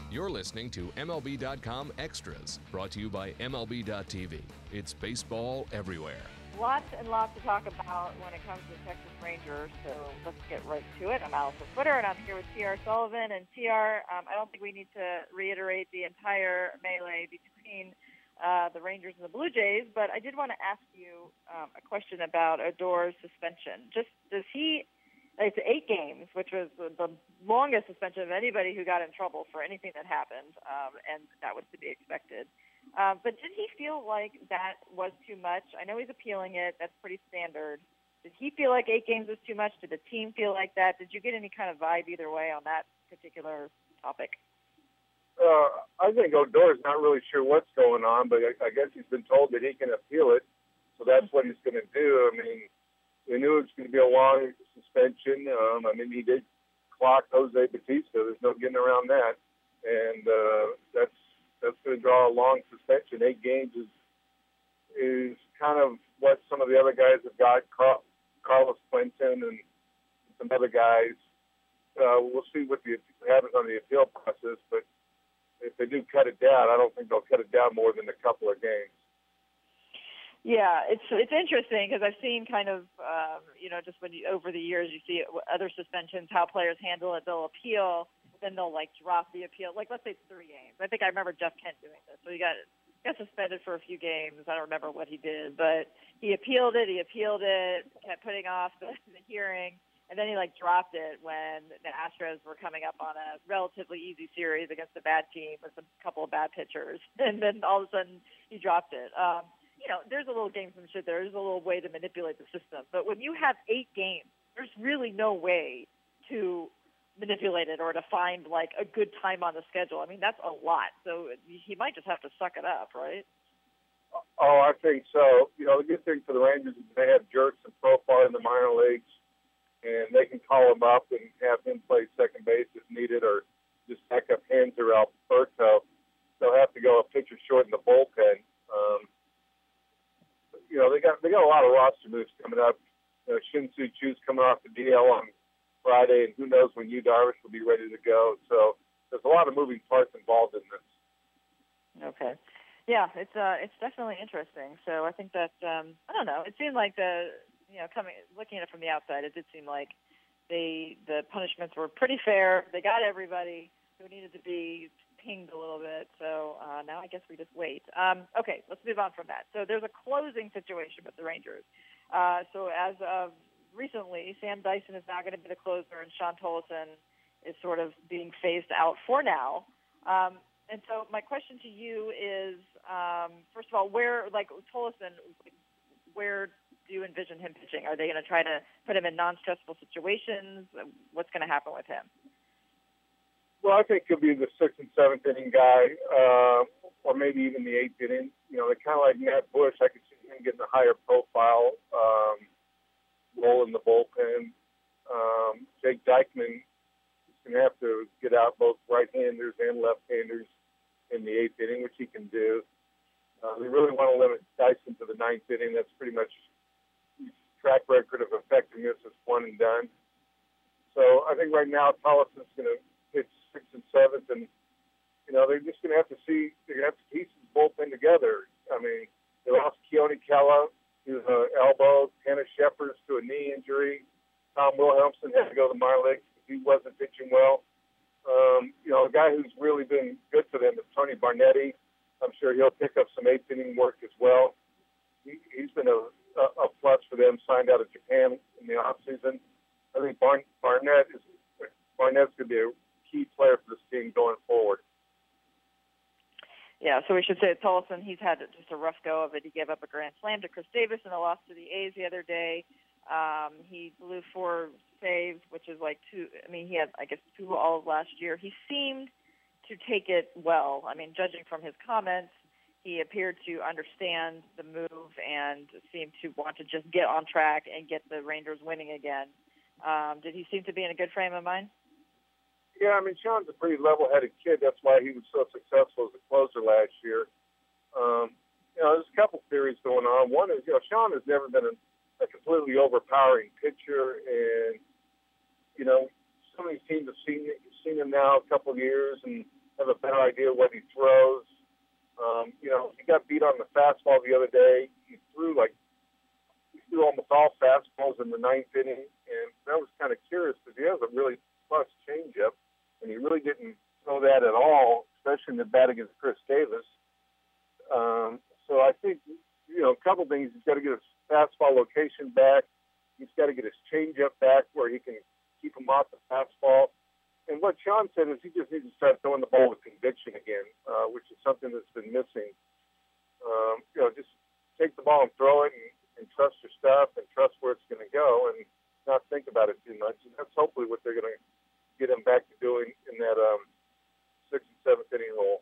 You're listening to MLB.com Extras, brought to you by MLB.tv. It's baseball everywhere. Lots and lots to talk about when it comes to the Texas Rangers, so let's get right to it. I'm Allison Footer, and I'm here with T.R. Sullivan. And T.R., I don't think we need to reiterate the entire melee between the Rangers and the Blue Jays, but I did want to ask you a question about Odor's suspension. Does he... It's 8 games, which was the longest suspension of anybody who got in trouble for anything that happened, and that was to be expected. But did he feel like that was too much? I know he's appealing it. That's pretty standard. Did he feel like 8 games was too much? Did the team feel like that? Did you get any kind of vibe either way on that particular topic? I think Odor's not really sure what's going on, but I guess he's been told that he can appeal it, so that's what he's going to do. I mean, we knew it was going to be a long suspension. He did clock Jose Bautista. There's no getting around that. And that's going to draw a long suspension. 8 games is kind of what some of the other guys have got, Carlos Quentin and some other guys. We'll see what happens on the appeal process, but if they do cut it down, I don't think they'll cut it down more than a couple of games. Yeah, it's interesting because I've seen kind of, just over the years you see other suspensions, how players handle it. They'll appeal, then they'll drop the appeal. Like, let's say it's 3 games. I think I remember Jeff Kent doing this. So he got suspended for a few games. I don't remember what he did, but he appealed it, kept putting off the hearing, and then he dropped it when the Astros were coming up on a relatively easy series against a bad team with a couple of bad pitchers, and then all of a sudden he dropped it. There's a little gamesmanship there. There's a little way to manipulate the system. But when you have 8 games, there's really no way to manipulate it or to find, a good time on the schedule. I mean, that's a lot. So he might just have to suck it up, right? Oh, I think so. The good thing for the Rangers is they have Jurickson Profar in the minor leagues, and they can call him up and have him play second base if needed, or just back up Hanser Alberto. They'll have to go a pitcher short in the bullpen. They got a lot of roster moves coming up. Shin-Soo Choo's coming off the DL on Friday, and who knows when Yu Darvish will be ready to go. So there's a lot of moving parts involved in this. Okay. Yeah, it's definitely interesting. So I think that I don't know. It seemed like looking at it from the outside, it did seem like the punishments were pretty fair. They got everybody who needed to be pinged a little bit, so now I guess we just wait. Okay, let's move on from that. So there's a closing situation with the Rangers. So as of recently, Sam Dyson is now going to be the closer, and Sean Tolleson is sort of being phased out for now. And so my question to you is, first of all, Tolleson, where do you envision him pitching? Are they going to try to put him in non-stressful situations? What's going to happen with him? Well, I think he'll be the 6th and 7th inning guy, or maybe even the 8th inning. They're kind of like Matt Bush. I could see him getting a higher profile role in the bullpen. Jake Dykman is going to have to get out both right-handers and left-handers in the 8th inning, which he can do. They really want to limit Dyson to the 9th inning. That's pretty much his track record of effectiveness is one and done. So I think right now Tollison's going to pitch 6th and 7th, and they're just going to have to see. They're going to have to piece his bullpen together. I mean, they lost Keone Kela to an elbow, Tanner Shepard to a knee injury. Tom Wilhelmsen had to go to the minor leagues because he wasn't pitching well. A guy who's really been good for them is Tony Barnetti. I'm sure he'll pick up some 8th inning work as well. He's been a plus for them. Signed out of Japan in the offseason. I think Barnett's going to be a key player for this team going forward. Yeah, so we should say Tolleson, he's had just a rough go of it. He gave up a grand slam to Chris Davis in a loss to the A's the other day. He blew 4 saves, which is 2. I mean, he had, 2 all of last year. He seemed to take it well. I mean, judging from his comments, he appeared to understand the move and seemed to want to just get on track and get the Rangers winning again. Did he seem to be in a good frame of mind? Yeah, I mean, Sean's a pretty level-headed kid. That's why he was so successful as a closer last year. There's a couple theories going on. One is, Sean has never been a completely overpowering pitcher, and some of these teams have seen him now a couple of years and have have a better idea what he throws. He got beat on the fastball the other day. He threw almost all fastballs in the ninth inning, and that was kind of curious because he has a really plus changeup, and he really didn't throw that at all, especially in the bat against Chris Davis. So I think, a couple things. He's got to get his fastball location back. He's got to get his changeup back where he can keep him off the fastball. And what Sean said is he just needs to start throwing the ball with conviction again, which is something that's been missing. Just take the ball and throw it and trust your stuff and trust where it's going to go and not think about it too much. And that's hopefully what they're going to get him back to doing in that 6th and 7th inning role.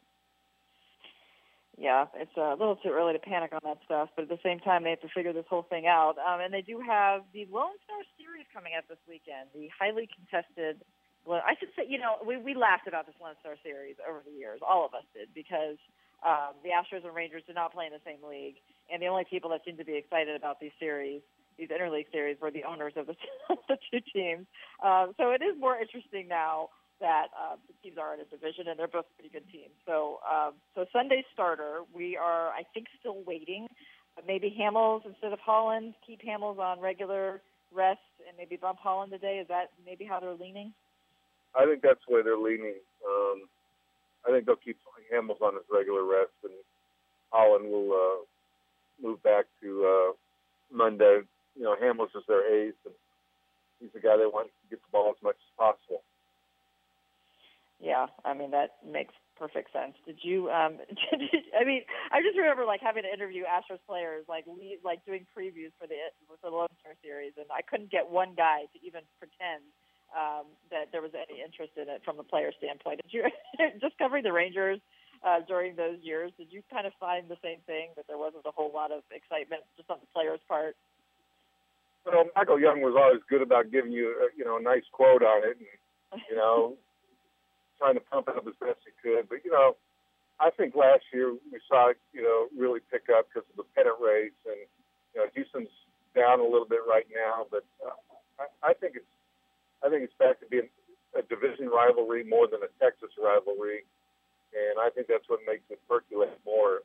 Yeah, it's a little too early to panic on that stuff, but at the same time, they have to figure this whole thing out. And they do have the Lone Star Series coming up this weekend, the highly contested. Well, I should say, we laughed about this Lone Star Series over the years. All of us did, because the Astros and Rangers do not play in the same league, and the only people that seem to be excited about these interleague series, were the owners of the two teams. So it is more interesting now that the teams are in a division, and they're both pretty good teams. So Sunday's starter, we are, I think, still waiting. Maybe Hamels instead of Holland, keep Hamels on regular rest, and maybe bump Holland today. Is that maybe how they're leaning? I think that's the way they're leaning. I think they'll keep Hamels on his regular rest, and Holland will move back to Monday. Hamels is their ace, and he's the guy they want to get the ball as much as possible. Yeah, that makes perfect sense. Did you? I just remember having to interview Astros players, doing previews for the Lone Star Series, and I couldn't get one guy to even pretend that there was any interest in it from the player standpoint. Did you, just covering the Rangers during those years, did you kind of find the same thing, that there wasn't a whole lot of excitement just on the players' part? Well, Michael Young was always good about giving you, a nice quote on it, and, trying to pump it up as best he could. But, I think last year we saw it, really pick up because of the pennant race, and, Houston's down a little bit right now, but I think it's back to being a division rivalry more than a Texas rivalry, and I think that's what makes it percolate more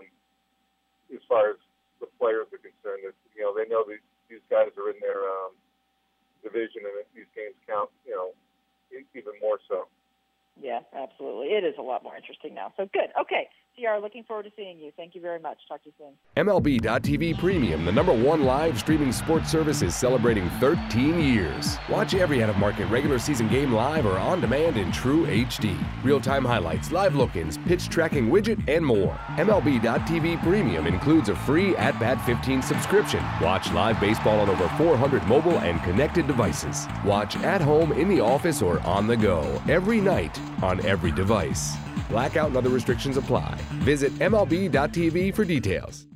as far as the players are concerned. That, they know these guys are in their division, and these games count, even more so. Yeah, absolutely. It is a lot more interesting now. So good. Okay, CR, looking forward to seeing you. Thank you very much. Talk to you soon. MLB.tv Premium, the #1 live streaming sports service, is celebrating 13 years. Watch every out-of-market regular season game live or on demand in true HD. Real-time highlights, live look-ins, pitch tracking widget, and more. MLB.tv Premium includes a free At-Bat 15 subscription. Watch live baseball on over 400 mobile and connected devices. Watch at home, in the office, or on the go every night on every device. Blackout and other restrictions apply. Visit MLB.tv for details.